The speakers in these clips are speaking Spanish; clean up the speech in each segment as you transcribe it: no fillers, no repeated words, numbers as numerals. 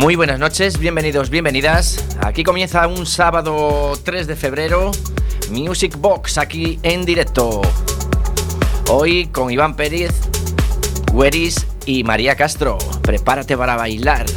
Muy buenas noches, bienvenidos, bienvenidas. Aquí comienza un sábado 3 de febrero, Music Box aquí en directo. Hoy con Iván Pérez, Weris y María Castro. Prepárate para bailar.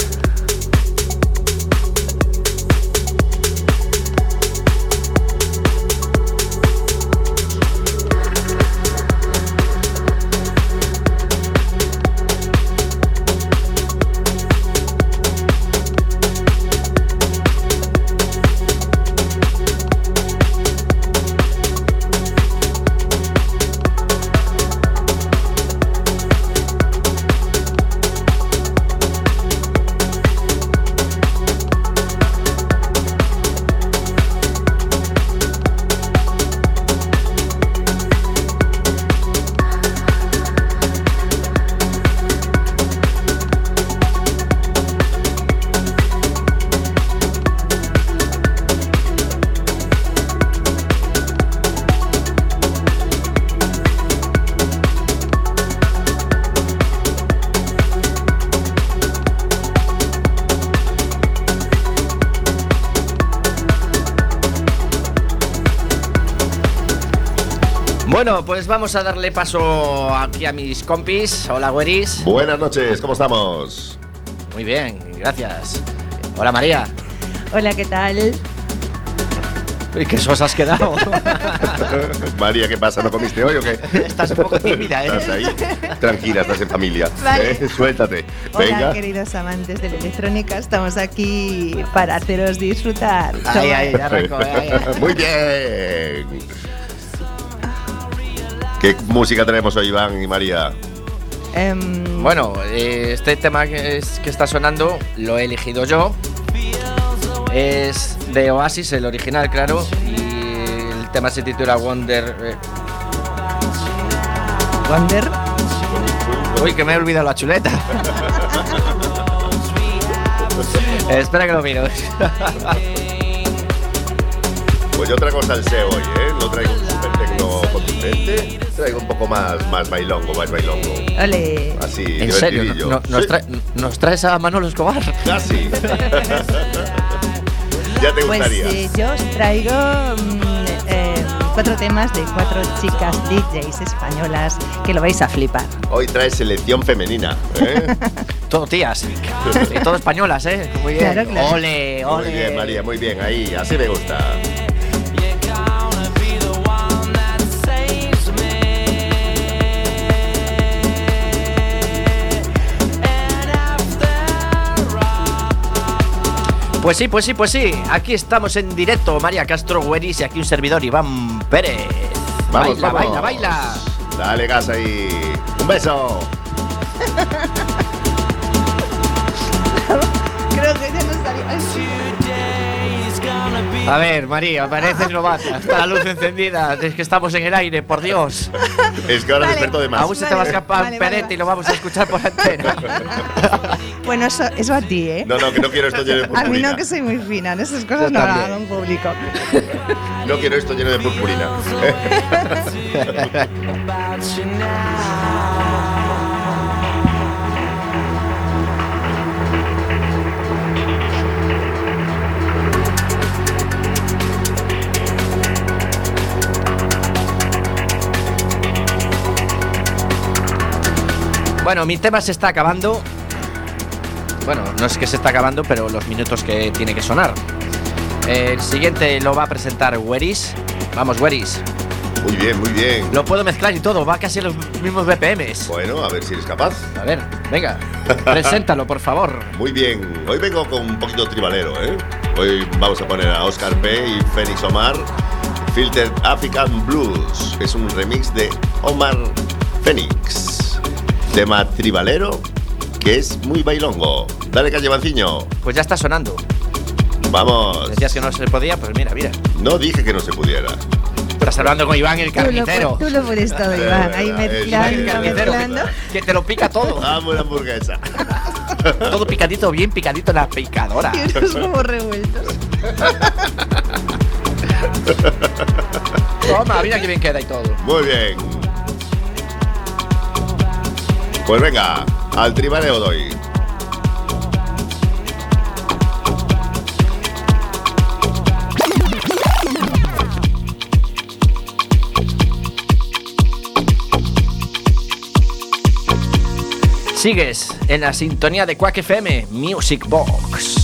Bueno, pues vamos a darle paso aquí a mis compis. Hola, Weris. Buenas noches, ¿cómo estamos? Muy bien, gracias. Hola, María. Hola, ¿qué tal? Uy, qué sos has quedado. María, ¿qué pasa? ¿No comiste hoy o qué? Estás un poco tímida, ¿eh? Estás ahí, tranquila, estás en familia. Vale. Suéltate. Hola, Venga. queridos amantes de la electrónica, estamos aquí para haceros disfrutar. Ahí, ya arrancó, ahí. Muy bien. ¿Qué música tenemos hoy, Iván y María? Bueno, este tema que está sonando lo he elegido yo. Es de Oasis, el original, claro. Y el tema se titula Wonder. Wonder. Uy, que me he olvidado la chuleta. Espera que lo miro. Pues yo traigo salseo hoy, ¿eh? No traigo un super tecno contundente. Traigo un poco más bailongo, más bailongo. Ole. Así, ¿En serio? divertidillo. ¿Nos traes a Manolo Escobar? Casi. Ya te Pues gustaría. yo os traigo 4 temas de 4 chicas DJs españolas que lo vais a flipar. Hoy traes selección femenina, ¿eh? Todo tías. Y todo españolas, ¿eh? Muy bien. Claro, claro. Ole, ole. Muy bien, María, muy bien. Ahí, así me gusta. Pues sí. Aquí estamos en directo, María Castro, Weris y aquí un servidor, Iván Pérez. Vamos, baila, vamos. baila. Dale gas ahí. Un beso. Creo que ya no estaría así. A ver, María, pareces novata. Está la luz encendida. Es que estamos en el aire, por Dios. Es que ahora Vale. desperto de más. Aún se te va a escapar Vale, Perete vale. y lo vamos a escuchar por antena. Bueno, eso a ti, ¿eh? No, que no quiero esto lleno de A mí purpurina. no, que soy muy fina. En esas cosas Yo no lo también. hago en público. No quiero esto lleno de purpurina. Bueno, mi tema se está acabando. Bueno, no es que se está acabando, pero los minutos que tiene que sonar. El siguiente lo va a presentar Weris. Vamos, Weris. Muy bien, muy bien. Lo puedo mezclar y todo, va casi a los mismos BPMs. Bueno, a ver si eres capaz. A ver, venga, preséntalo, por favor. Muy bien. Hoy vengo con un poquito tribalero, ¿eh? Hoy vamos a poner a Oscar P. y Félix Omar. Filtered African Blues. Es un remix de Omar Phoenix. Tema tribalero que es muy bailongo. Dale calle, Manciño. Pues ya está sonando. Vamos. Decías que no se podía, pues mira. No dije que no se pudiera. Estás hablando con Iván el carnicero. Tú lo pones todo, Iván. Ahí El mezclando, carnicero. mezclando. Que te lo pica todo. Vamos la hamburguesa. Todo picadito, bien picadito en la picadora. Y unos huevos revueltos. Toma, mira que bien queda y todo. Muy bien. Pues venga, al tribaleo doy. Sigues en la sintonía de Quack FM Music Box.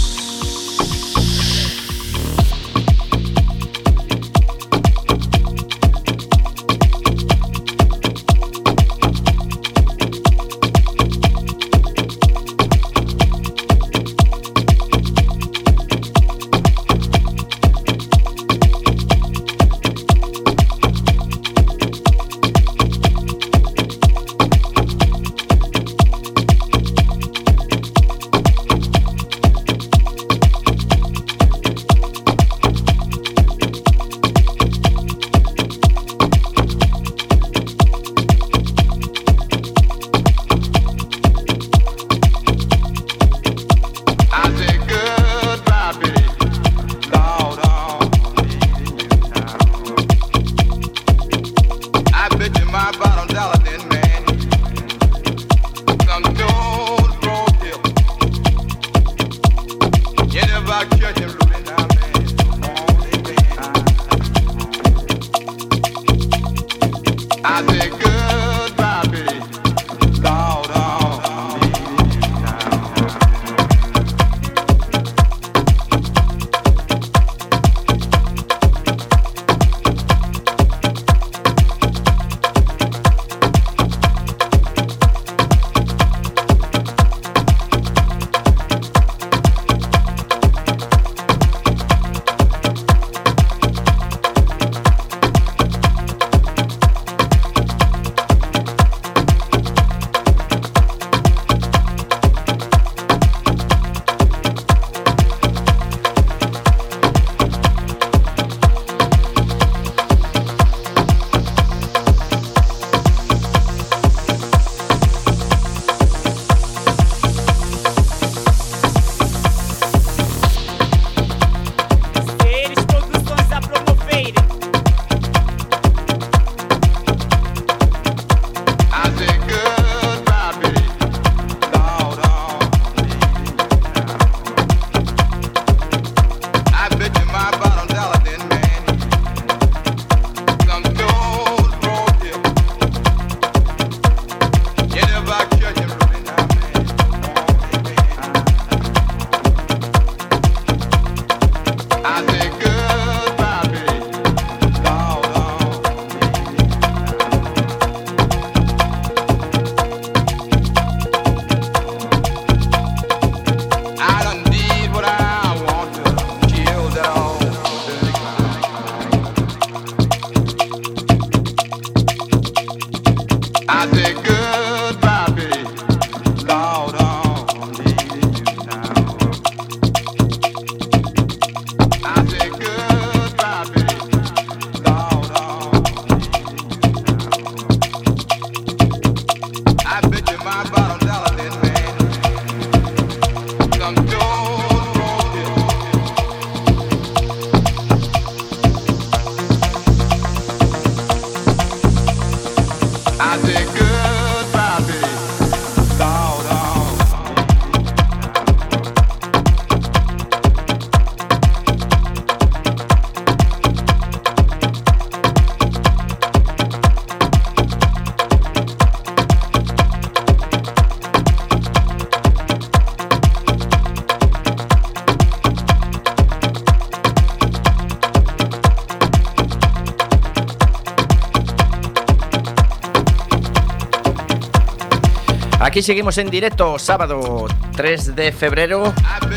Aquí seguimos en directo, sábado 3 de febrero.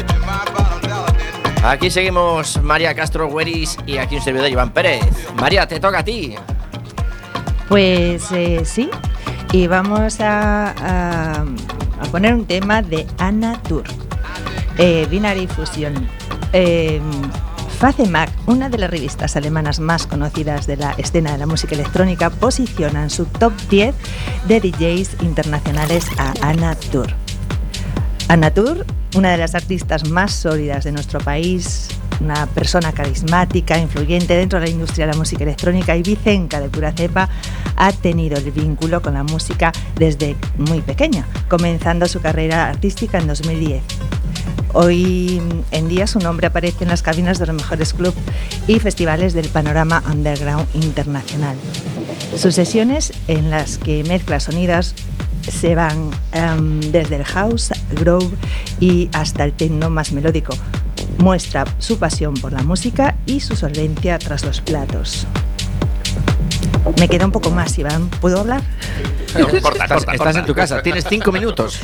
Aquí seguimos María Castro Güeris y aquí un servidor Iván Pérez. María, te toca a ti. Pues sí, y vamos a poner un tema de Anatur, Binary Fusion. Facemac, una de las revistas alemanas más conocidas de la escena de la música electrónica, posiciona en su top 10 de DJs internacionales a Anatur. Anatur, una de las artistas más sólidas de nuestro país, una persona carismática, influyente dentro de la industria de la música electrónica y vicenca de pura cepa, ha tenido el vínculo con la música desde muy pequeña, comenzando su carrera artística en 2010. Hoy en día su nombre aparece en las cabinas de los mejores clubs y festivales del panorama underground internacional. Sus sesiones, en las que mezcla sonidos se van desde el house, groove y hasta el techno más melódico. Muestra su pasión por la música y su solvencia tras los platos. Me queda un poco más, Iván. ¿Puedo hablar? No, estás en tu casa, tienes 5 minutos.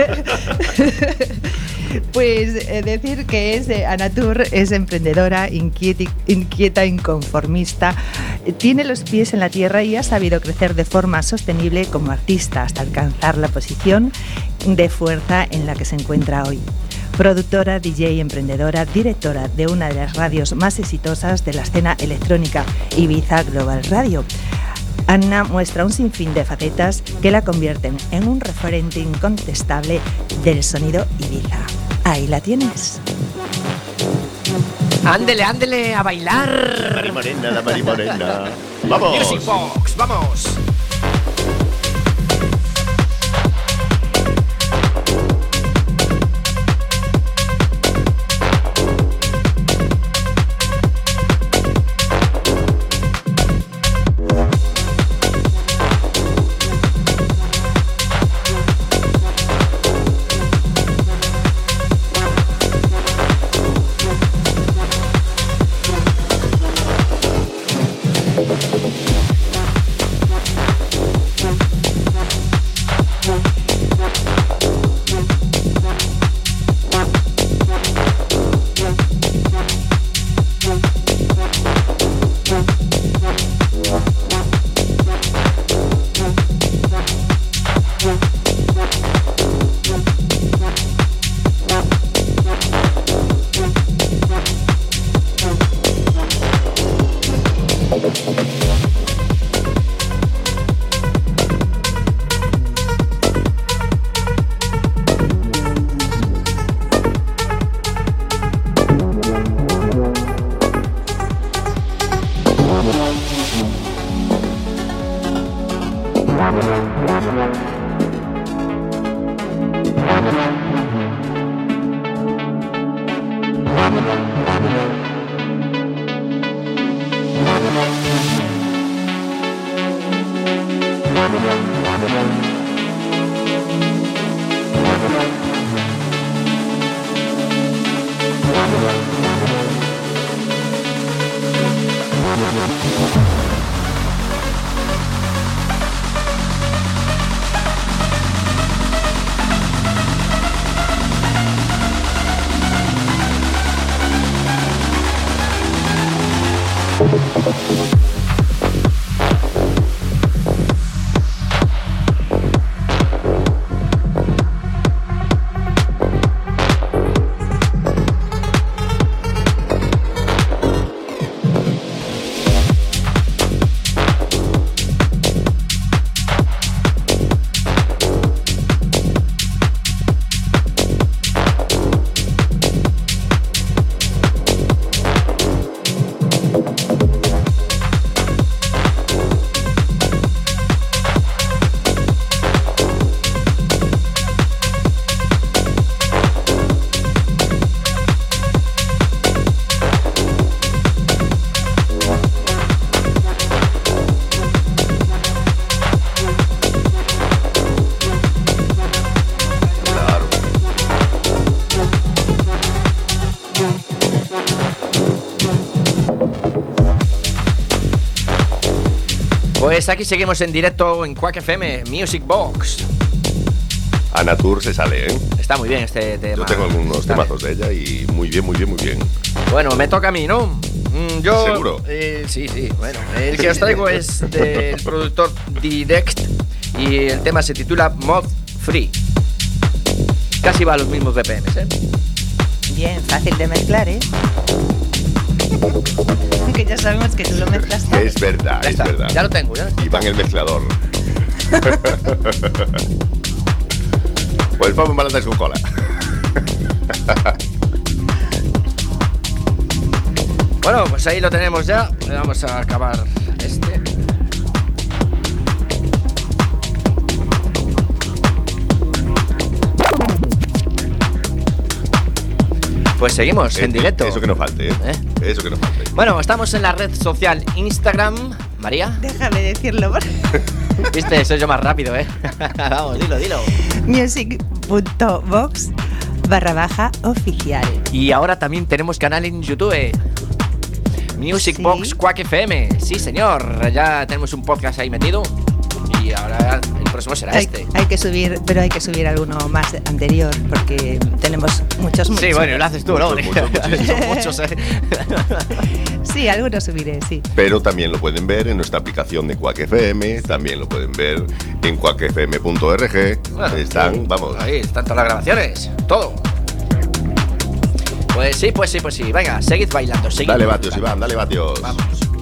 Pues decir que Anatur es emprendedora, inquieta, inconformista, tiene los pies en la tierra y ha sabido crecer de forma sostenible como artista hasta alcanzar la posición de fuerza en la que se encuentra hoy. Productora, DJ, emprendedora, directora de una de las radios más exitosas de la escena electrónica, Ibiza Global Radio. Anna muestra un sinfín de facetas que la convierten en un referente incontestable del sonido Ibiza. Ahí la tienes. Ándele, ándele, a bailar. Mari Morena, la Mari Morena. ¡Vamos! Music Box, vamos. Pues aquí seguimos en directo en Quack FM, Music Box. Anatur se sale, ¿eh? Está muy bien este tema. Yo tengo algunos temazos de ella y muy bien, muy bien, muy bien. Bueno, me toca a mí, ¿no? Yo, ¿seguro? Sí. Bueno, el que os traigo es del productor Direct y el tema se titula Mod Free. Casi va a los mismos BPMs, ¿eh? Bien, fácil de mezclar, ¿eh? Que ya sabemos que tú lo mezclas todo. Es verdad, es verdad. Ya lo tengo, ya. Y va en el mezclador. Pues vamos a con cola. Bueno, pues ahí lo tenemos ya. Vamos a acabar este. Pues seguimos en directo. Eso que no falte, ¿eh? Eso que no falte. Bueno, estamos en la red social Instagram. María. Déjame decirlo. Viste, soy yo más rápido, ¿eh? Vamos, dilo. Music.box/oficial. Y ahora también tenemos canal en YouTube. Music Box Quack FM. Sí, señor. Ya tenemos un podcast ahí metido. Y ahora el próximo será este. Hay que subir, pero hay que subir alguno más anterior, porque tenemos muchos. Sí, bueno, lo haces tú, ¿no? Muchos. Son muchos, ¿eh? Sí, algunos subiré, sí. Pero también lo pueden ver en nuestra aplicación de Quack FM, también lo pueden ver en quackfm.org. Bueno, están, vamos. Ahí están todas las grabaciones, todo. Pues sí. Venga, seguid bailando, seguid. Dale vatios, Iván, dale vatios. Vamos.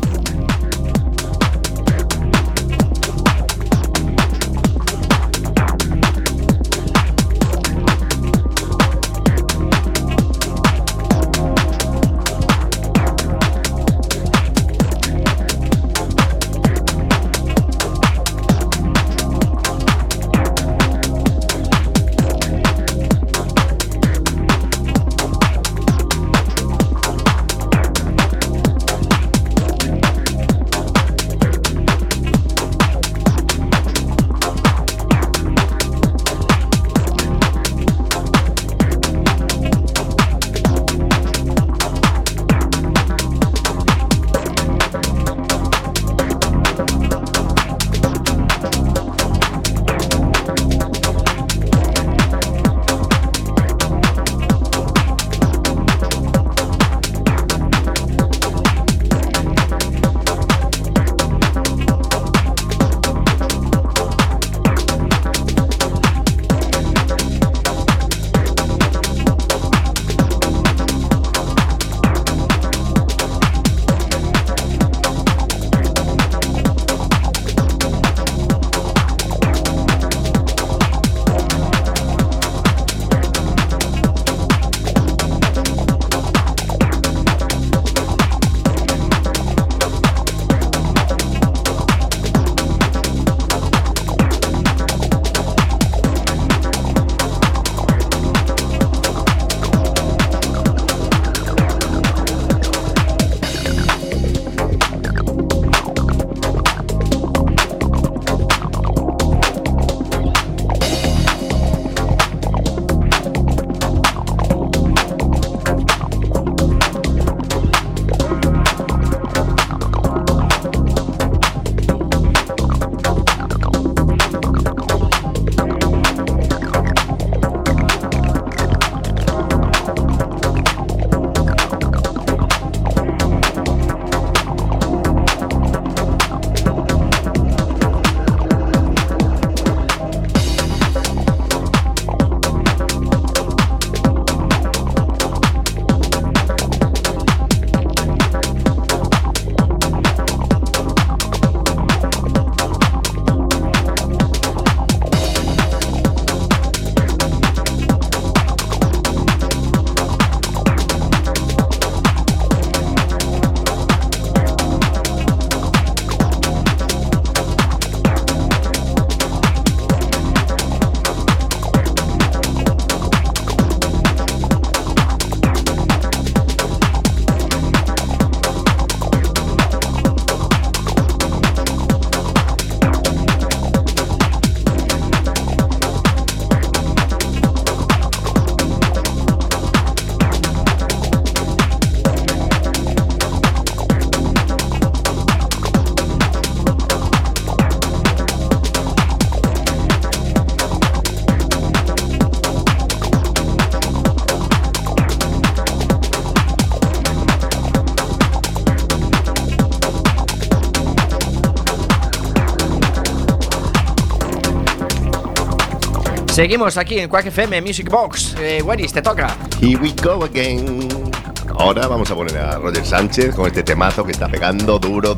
Seguimos aquí en Quack FM Music Box. Weris, te toca. Here we go again. Ahora vamos a poner a Roger Sánchez con este temazo que está pegando duro.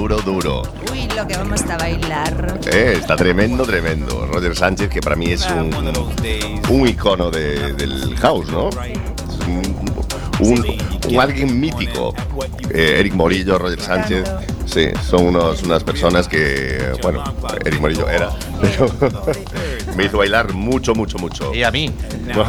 Uy, lo que vamos a bailar. Está tremendo. Roger Sánchez, que para mí es un icono del house, ¿no? Un alguien mítico. Eric Morillo, Roger Sánchez, sí, son unas personas que, bueno, Eric Morillo era, Me hizo bailar mucho. Y a mí.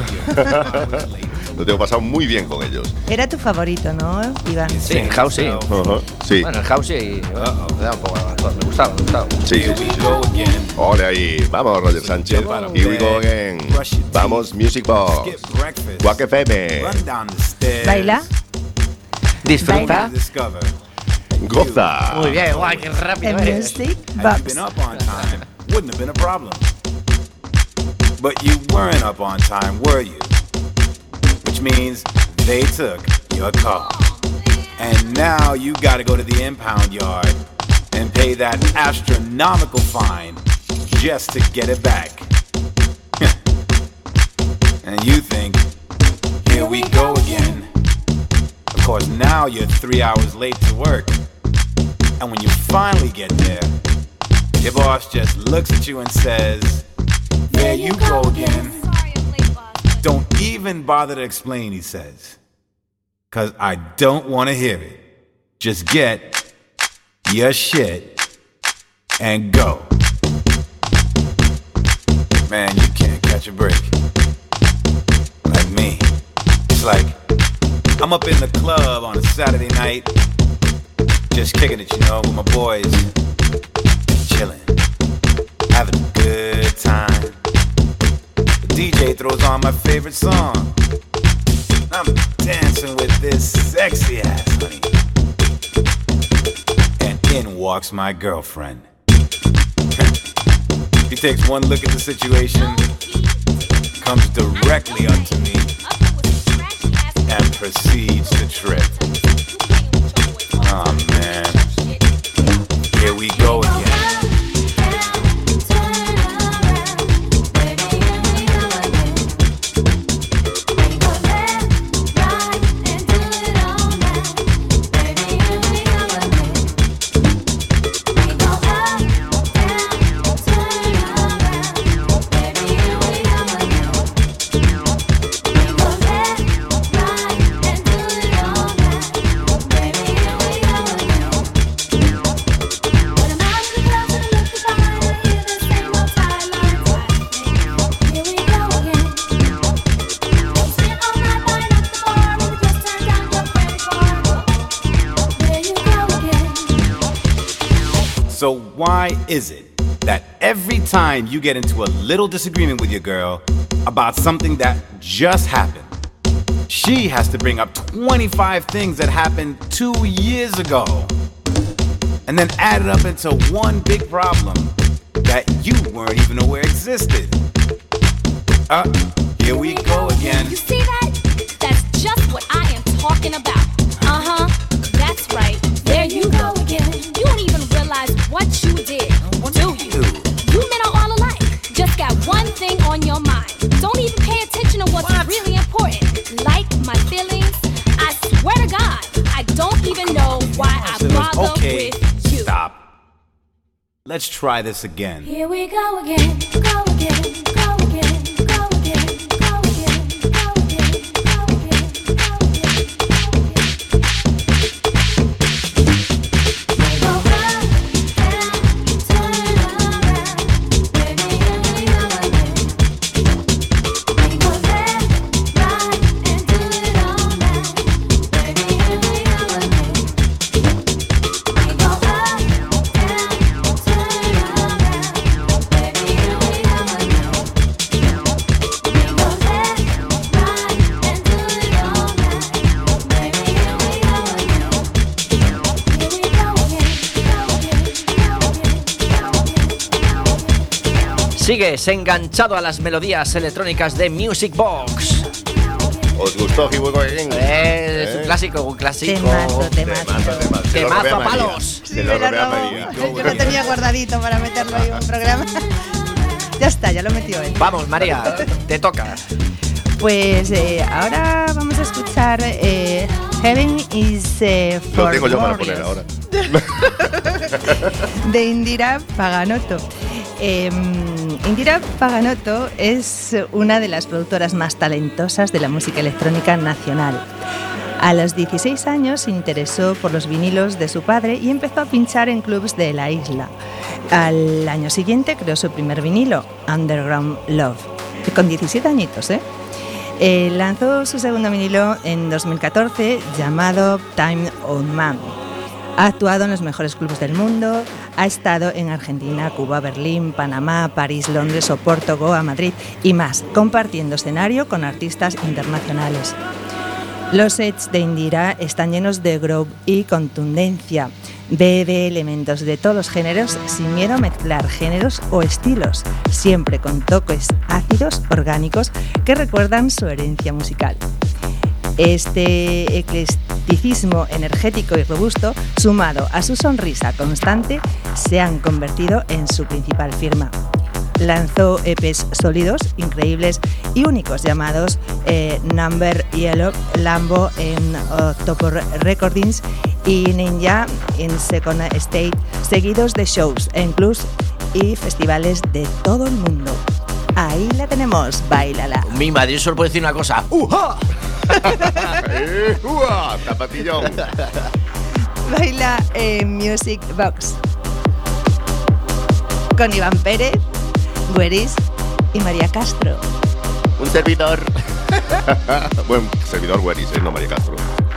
Lo tengo pasado muy bien con ellos. Era tu favorito, ¿no, Iván? Sí, en house sí. Sí. Bueno, el house sí. Me da un poco me gustaba. Sí. Ole ahí. Vamos, Roger Sánchez. Here we go again. Vamos, Music Box. Quack FM. ¿Baila? Disfruta. Goza. Muy bien, guay, qué rápido En eres. Music Box. Wouldn't have been a problem. But you weren't up on time, were you? Which means they took your car. And now you gotta go to the impound yard and pay that astronomical fine just to get it back. And you think, here we go again. Of course, now you're 3 hours late to work. And when you finally get there, your boss just looks at you and says, there you go again. Don't even bother to explain, he says. 'Cause I don't want to hear it. Just get your shit and go. Man, you can't catch a break. Like me. It's like I'm up in the club on a Saturday night, just kicking it, you know, with my boys. Chilling, having a good time. The DJ throws on my favorite song. I'm dancing with this sexy ass honey. And in walks my girlfriend. He takes one look at the situation, comes directly up to me, and proceeds to trip. Oh man, here we go again. So why is it that every time you get into a little disagreement with your girl about something that just happened, she has to bring up 25 things that happened 2 years ago and then add it up into one big problem that you weren't even aware existed? Here we go again. You see that? That's just what I am talking about. That's right. There you go again. You don't even realize what you did, do you? You men are all alike. Just got one thing on your mind. Don't even pay attention to what's really important. Like my feelings. I swear to God, I don't even know why I bother with you. Stop. Let's try this again. Here we go again. Go again. Go again. Go again. Go again. Go again. Go again. Go again. Sigues enganchado a las melodías electrónicas de Music Box. ¿Os gustó Here We Go Again? Es un clásico, Temazo. Temazo a palos. Se lo robé a María. Yo lo tenía guardadito para meterlo en un programa. Ya está, ya lo metió él. Vamos, María, te toca. Pues ahora vamos a escuchar Heaven is for Lo tengo yo para Warriors, poner ahora. de Indira Paganotto. Indira Paganotto es una de las productoras más talentosas de la música electrónica nacional. A los 16 años se interesó por los vinilos de su padre y empezó a pinchar en clubs de la isla. Al año siguiente creó su primer vinilo, Underground Love, con 17 añitos, ¿eh? Lanzó su segundo vinilo en 2014 llamado Time on Man. Ha actuado en los mejores clubes del mundo, ha estado en Argentina, Cuba, Berlín, Panamá, París, Londres, Oporto, Goa, Madrid y más, compartiendo escenario con artistas internacionales. Los sets de Indira están llenos de groove y contundencia. Bebe elementos de todos los géneros sin miedo a mezclar géneros o estilos, siempre con toques ácidos orgánicos que recuerdan su herencia musical. Este eclecticismo energético y robusto, sumado a su sonrisa constante, se han convertido en su principal firma. Lanzó EPs sólidos, increíbles y únicos llamados Number Yellow, Lambo en October Recordings y Ninja en Second State, seguidos de shows en clubs y festivales de todo el mundo. Ahí la tenemos, bailala. Mi madre, yo solo puedo decir una cosa. ¡Uja! ¡Uah! Zapatillón. Baila en Music Box con Iván Pérez, Güeris y María Castro. Un servidor. Buen servidor, Güeris, no María Castro.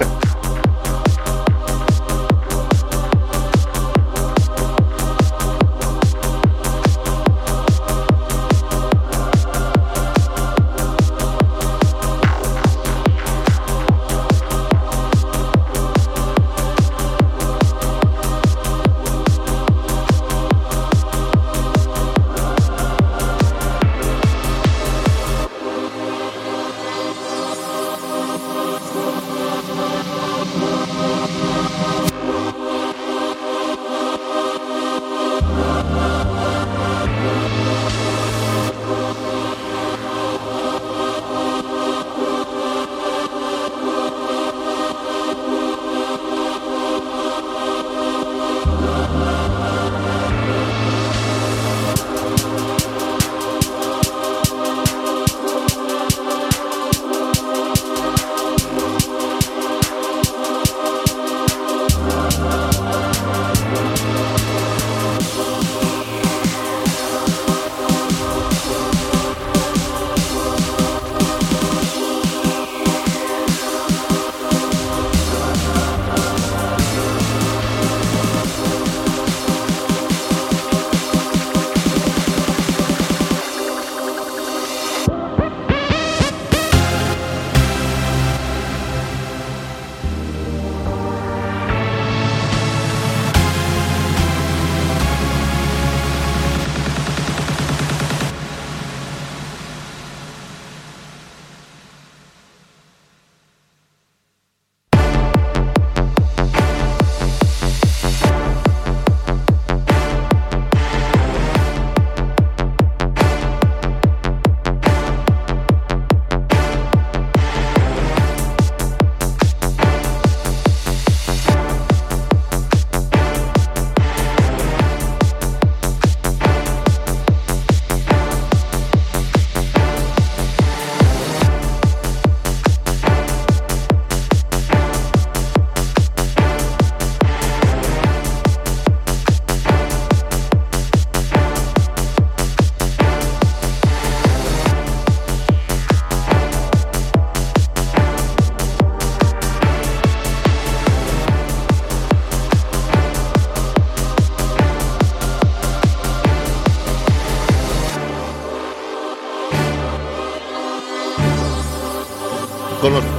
con los...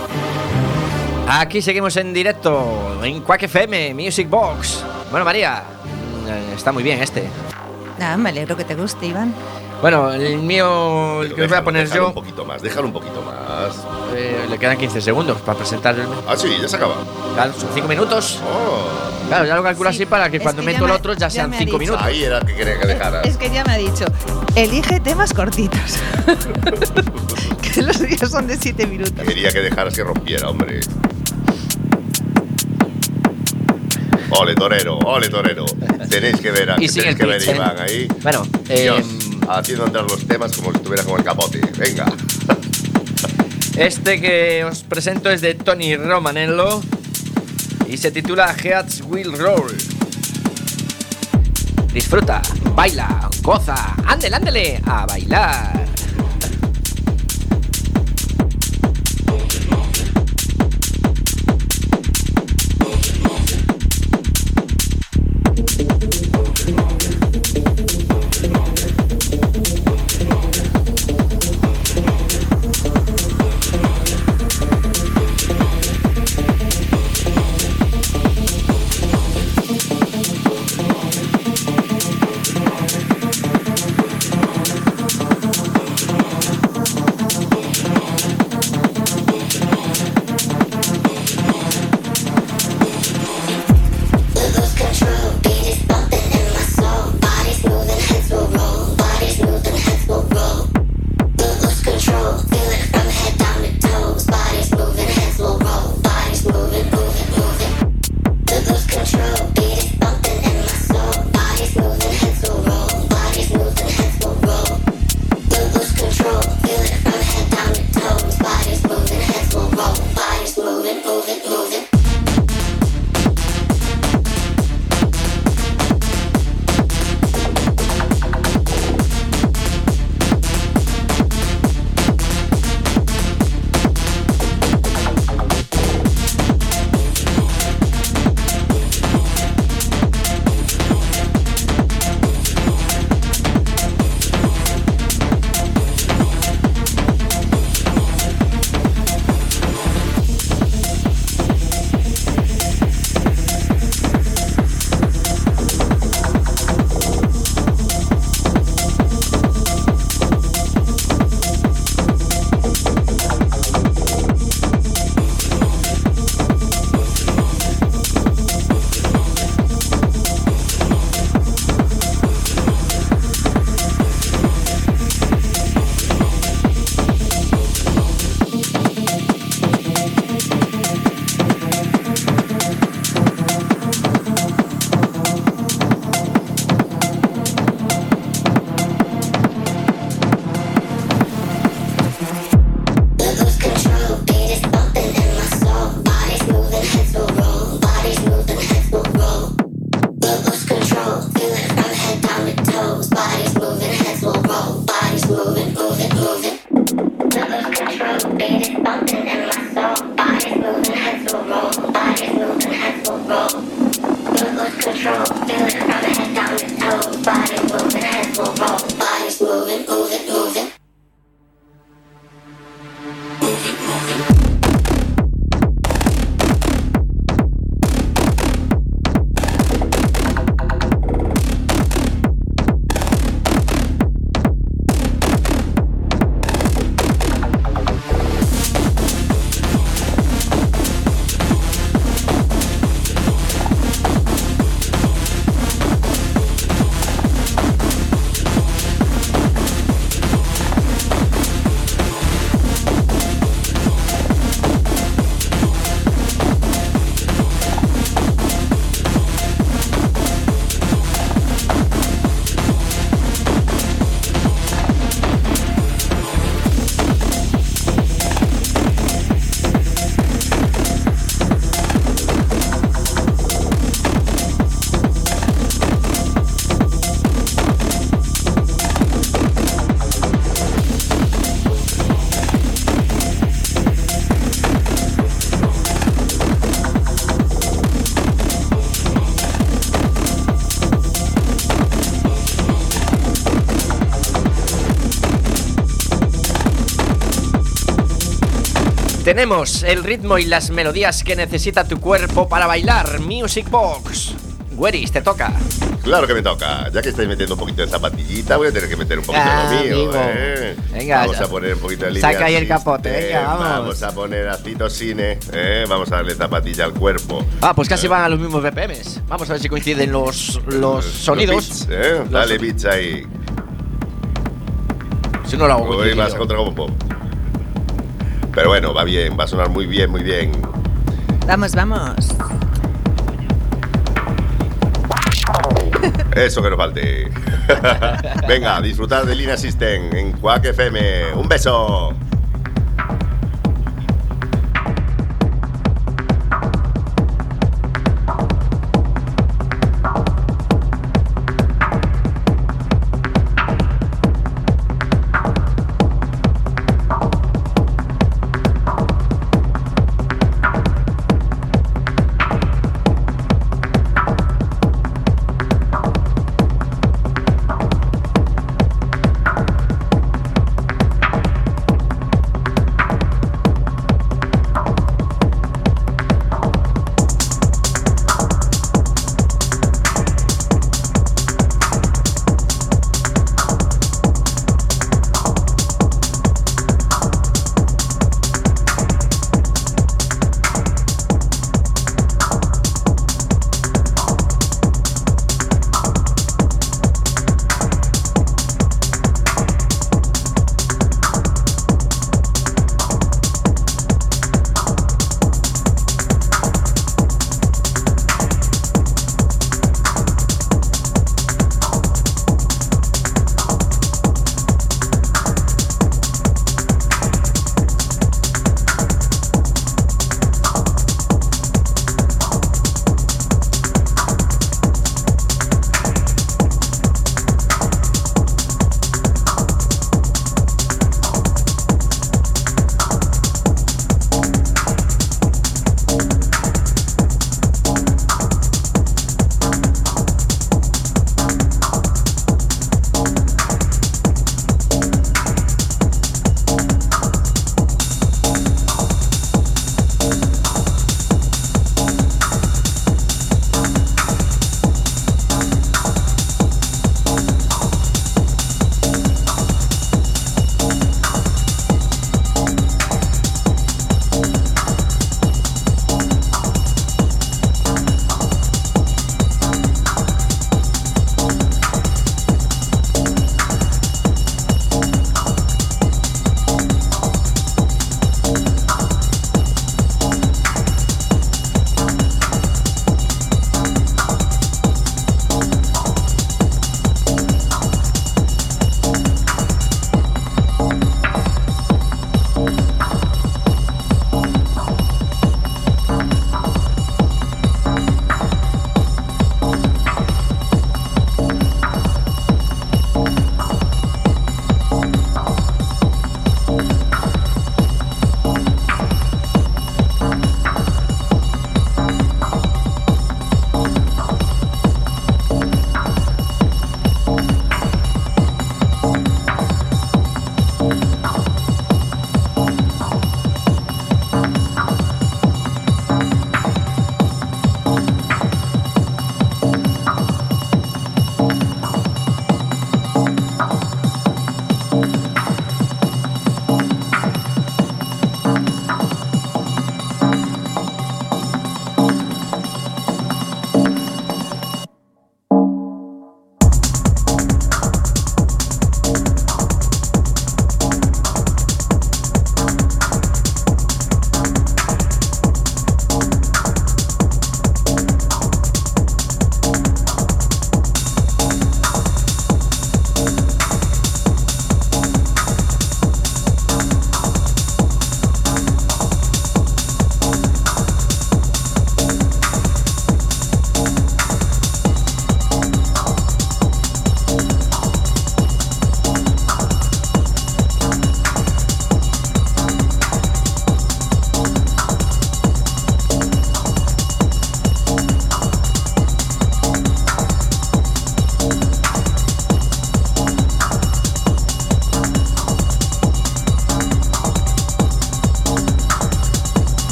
Aquí seguimos en directo en Quack FM Music Box. Bueno, María, está muy bien este. Ah, me alegro que te guste, Iván. Bueno, el mío, el que os voy a poner yo. Un poquito más, déjalo un poquito más. Le quedan 15 segundos para presentar el... Ah, sí, ya se acaba. Claro, son 5 minutos. Oh. Claro, ya lo calculo así para que cuando meto el otro ya sean 5 minutos. Ahí era que quería que dejaras. Es que ya me ha dicho, elige temas cortitos. Que los días son de 7 minutos. Quería que dejaras que rompiera, hombre. Ole, torero, ole, torero. Tenéis que ver a Iván ahí. Bueno, Dios, haciendo entrar los temas como si estuviera con el capote. Venga. Este que os presento es de Tony Romanello y se titula Heads Will Roll. Disfruta, baila, goza, ándele, ándele, a bailar. Tenemos el ritmo y las melodías que necesita tu cuerpo para bailar. Music Box. Güeris, te toca. Claro que me toca. Ya que estáis metiendo un poquito de zapatillita, voy a tener que meter un poquito de lo mío. Venga, vamos a poner un poquito de línea. Saca ahí el capote, venga, vamos. Vamos a poner a Citocine. Vamos a darle zapatilla al cuerpo. Ah, pues casi van a los mismos BPMs. Vamos a ver si coinciden los sonidos. Los beats, Dale beats ahí. Si no lo hago. Hoy vas a contra compo. Pero bueno, va bien, va a sonar muy bien, muy bien. Vamos, vamos. Eso que nos falte. Venga, disfrutar de Line System en Quack FM. Un beso.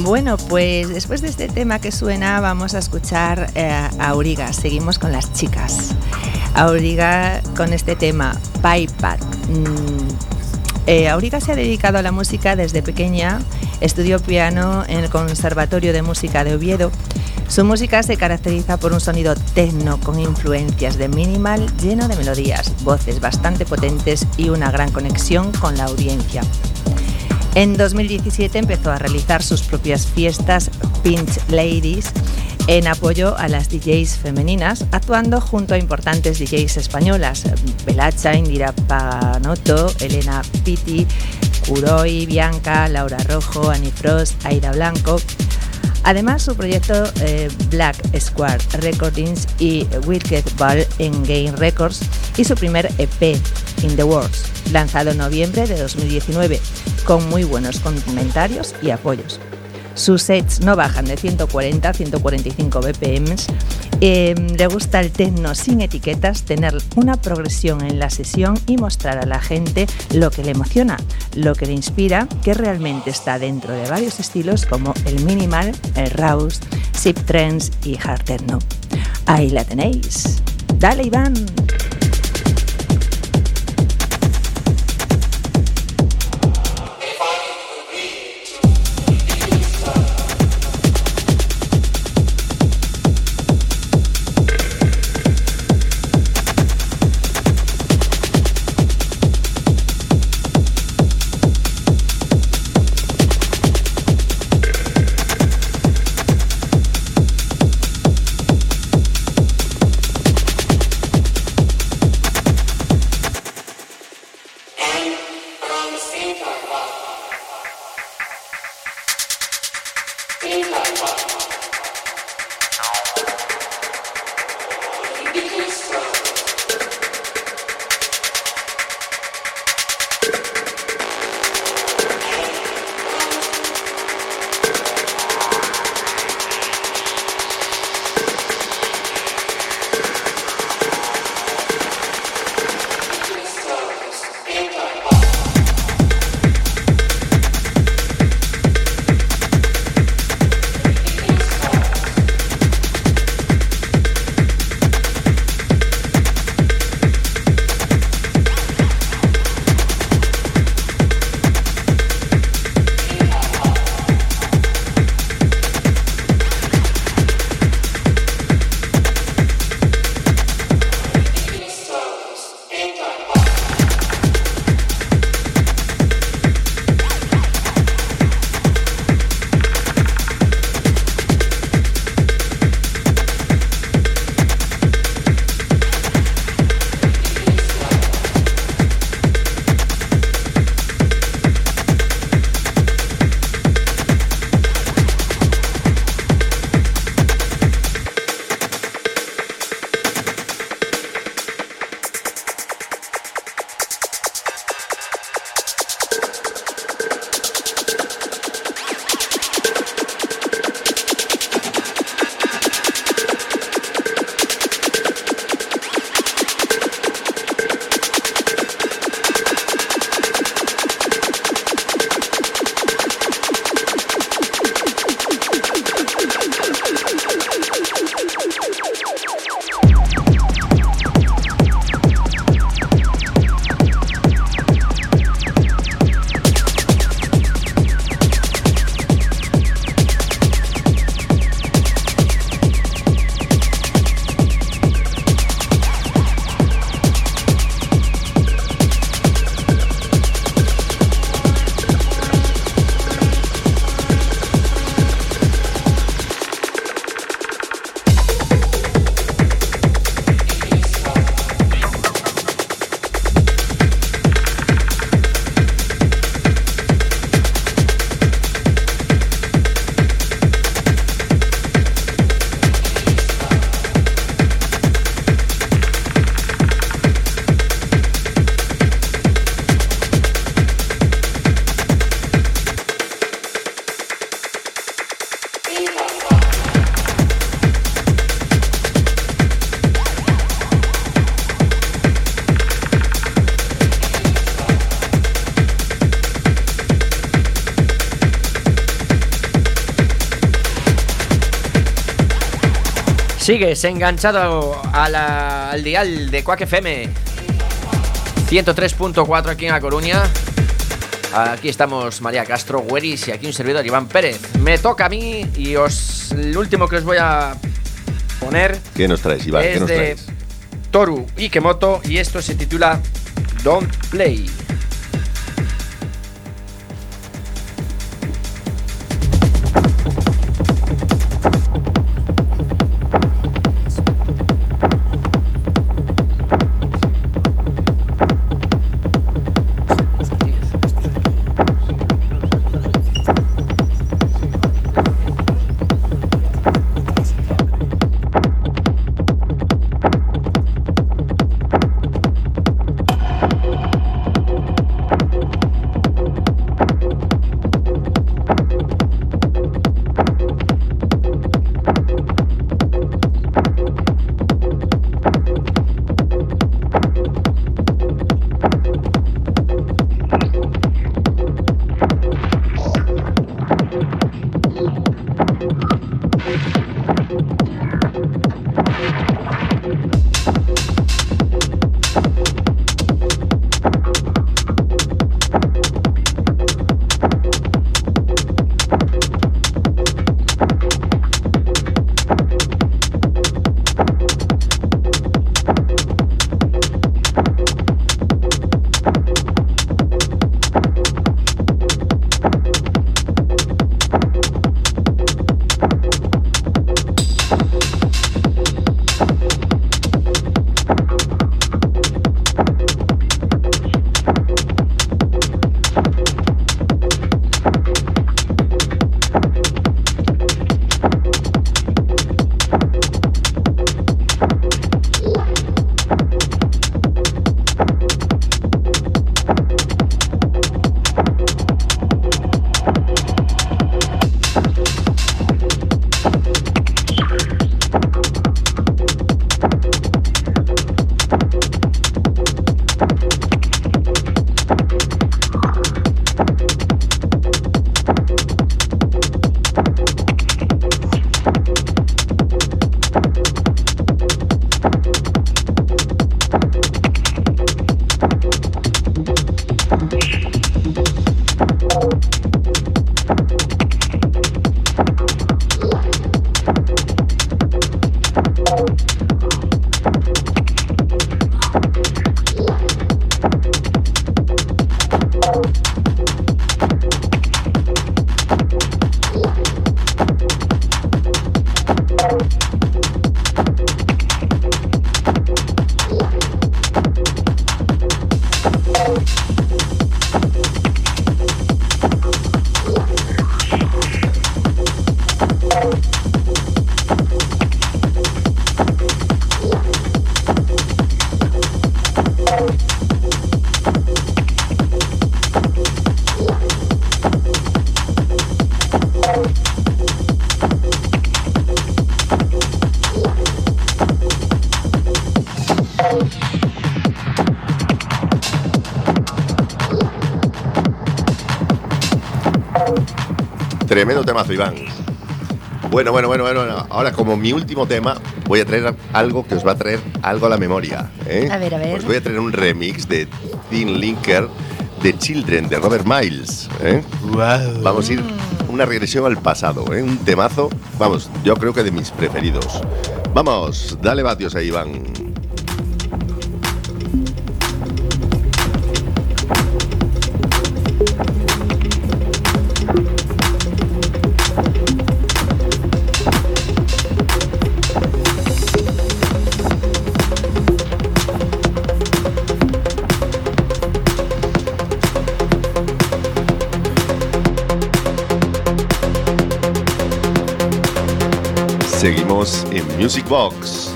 Bueno, pues después de este tema que suena vamos a escuchar a Auriga. Seguimos con las chicas. Auriga con este tema, Pipad. Auriga se ha dedicado a la música desde pequeña, estudió piano en el Conservatorio de Música de Oviedo. Su música se caracteriza por un sonido techno con influencias de minimal lleno de melodías, voces bastante potentes y una gran conexión con la audiencia. En 2017 empezó a realizar sus propias fiestas Pinch Ladies en apoyo a las DJs femeninas, actuando junto a importantes DJs españolas, Pelacha, Indira Paganotto, Elena Pitti, Kuroi, Bianca, Laura Rojo, Annie Frost, Aida Blanco. Además, su proyecto Black Square Recordings y Wicked Ball en Game Records y su primer EP, In the Words, lanzado en noviembre de 2019, con muy buenos comentarios y apoyos. Sus sets no bajan de 140 a 145 BPM. Le gusta el techno sin etiquetas, tener una progresión en la sesión y mostrar a la gente lo que le emociona, lo que le inspira, que realmente está dentro de varios estilos como el minimal, el house, sip trance y hard techno. Ahí la tenéis. ¡Dale, Iván! Sigues enganchado al dial de Quack FM 103.4 aquí en La Coruña. Aquí estamos María Castro, Weris, y aquí un servidor, Iván Pérez. Me toca a mí y el último que os voy a poner. ¿Qué nos traes, Iván? Es ¿Qué nos de traes? Toru Ikemoto y esto se titula Don't Play. Tremendo temazo, Iván. Bueno. Ahora, como mi último tema, voy a traer algo que os va a traer algo a la memoria, ¿eh? A ver. Os voy a traer un remix de Thin Linker de Children de Robert Miles, ¿eh? Wow. Vamos a ir una regresión al pasado, ¿eh? Un temazo, vamos, yo creo que de mis preferidos. Vamos, dale vatios ahí, Iván. Seguimos en Music Box.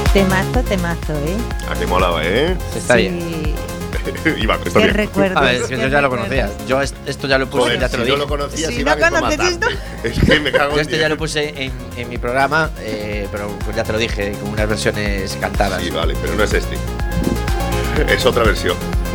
Temazo, temazo, ¿eh? Ah, que molaba, ¿eh? Está bien. Iván, está Qué bien. recuerdos. A ver, si qué yo ya lo recuerdos. conocía. Yo esto ya lo puse, Joder, ya te lo si dije. no lo conocías, Si Iván, no es para conoces matarte. Es que me cago Yo en este ya lo puse en mi programa, pero pues ya te lo dije, con unas versiones cantadas. Sí, vale, pero no es este. Es otra versión.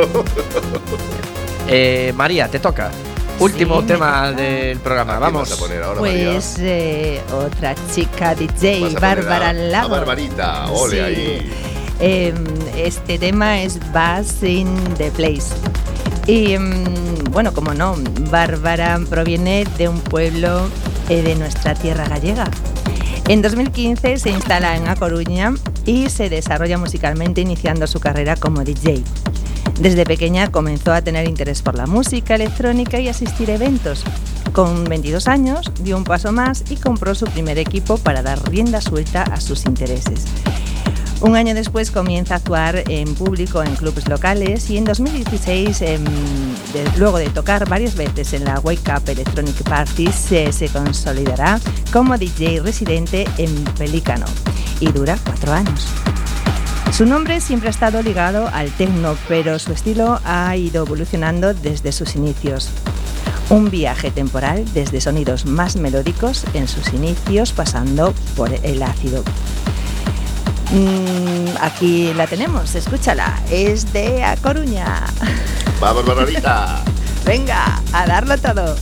María, te toca. Último me tema toca. del programa. ¿Qué Vamos. vas a poner ahora, María? Pues otra chica DJ, Vas a poner Bárbara a Lago. Barbarita, ole Sí. ahí. Este tema es Bass in the Place. Y bueno, como no, Bárbara proviene de un pueblo de nuestra tierra gallega. En 2015 se instala en A Coruña y se desarrolla musicalmente, iniciando su carrera como DJ. Desde pequeña comenzó a tener interés por la música electrónica y asistir a eventos. Con 22 años dio un paso más y compró su primer equipo para dar rienda suelta a sus intereses. Un año después comienza a actuar en público en clubes locales y en 2016, luego de tocar varias veces en la Wake Up Electronic Parties, se consolidará como DJ residente en Pelícano y dura 4 años. Su nombre siempre ha estado ligado al techno, pero su estilo ha ido evolucionando desde sus inicios. Un viaje temporal desde sonidos más melódicos en sus inicios, pasando por el ácido. Aquí la tenemos, escúchala, es de A Coruña. Vamos, Barbarita. Venga, a darlo todo.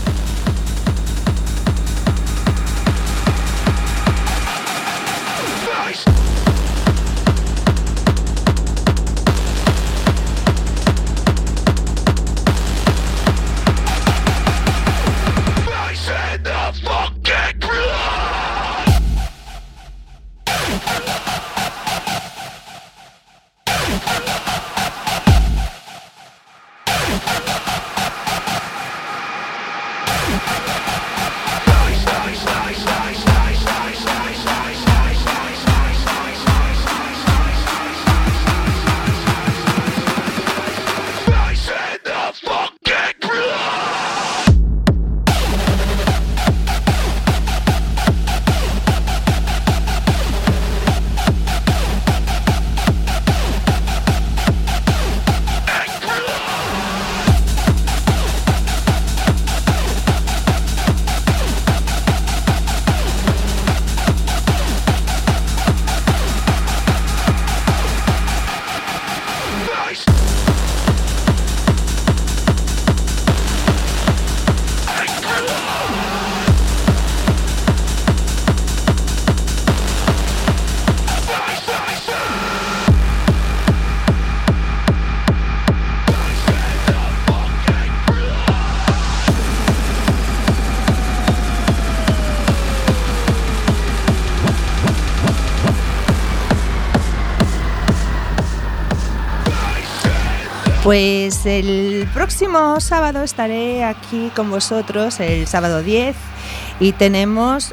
Pues el próximo sábado estaré aquí con vosotros, el sábado 10, y tenemos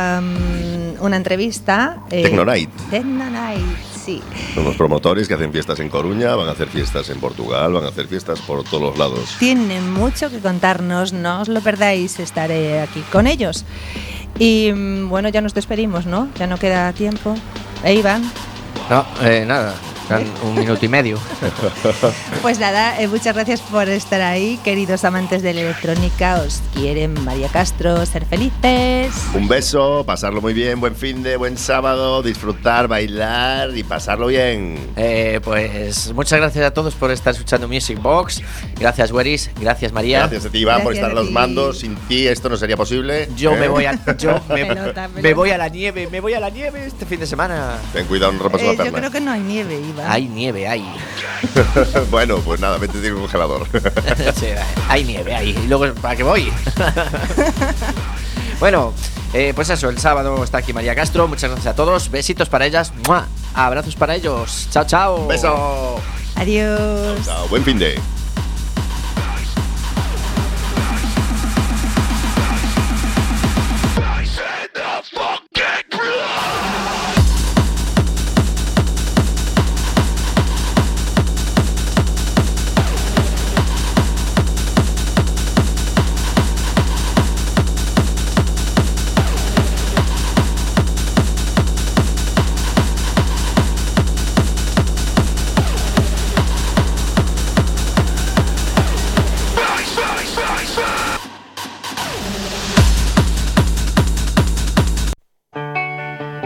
una entrevista. Techno Night. Techno Night, sí. Son los promotores que hacen fiestas en Coruña, van a hacer fiestas en Portugal, van a hacer fiestas por todos los lados. Tienen mucho que contarnos, no os lo perdáis, estaré aquí con ellos. Y bueno, ya nos despedimos, ¿no? Ya no queda tiempo. Iván. No, nada. Un minuto y medio. Pues nada, muchas gracias por estar ahí, queridos amantes de la electrónica. Os quieren María Castro, ser felices. Un beso, pasarlo muy bien, buen fin de, buen sábado, disfrutar, bailar y pasarlo bien. Pues muchas gracias a todos por estar escuchando Music Box. Gracias, Weris. Gracias, María. Gracias a ti, Iván, por Gracias estar a a los ti. mandos. Sin ti esto no sería posible. Yo me voy a Pelota. me voy a la nieve, este fin de semana. Ten cuidado, no rompas la Yo perna. creo que no hay nieve, Iván. Hay nieve, hay. Bueno, pues nada, vete a ir al congelador. Sí, hay nieve, hay. Y luego, ¿para qué voy? Bueno, pues eso, el sábado está aquí María Castro. Muchas gracias a todos. Besitos para ellas. ¡Mua! Abrazos para ellos. Chao, chao. Beso. Adiós. Chao, buen fin de.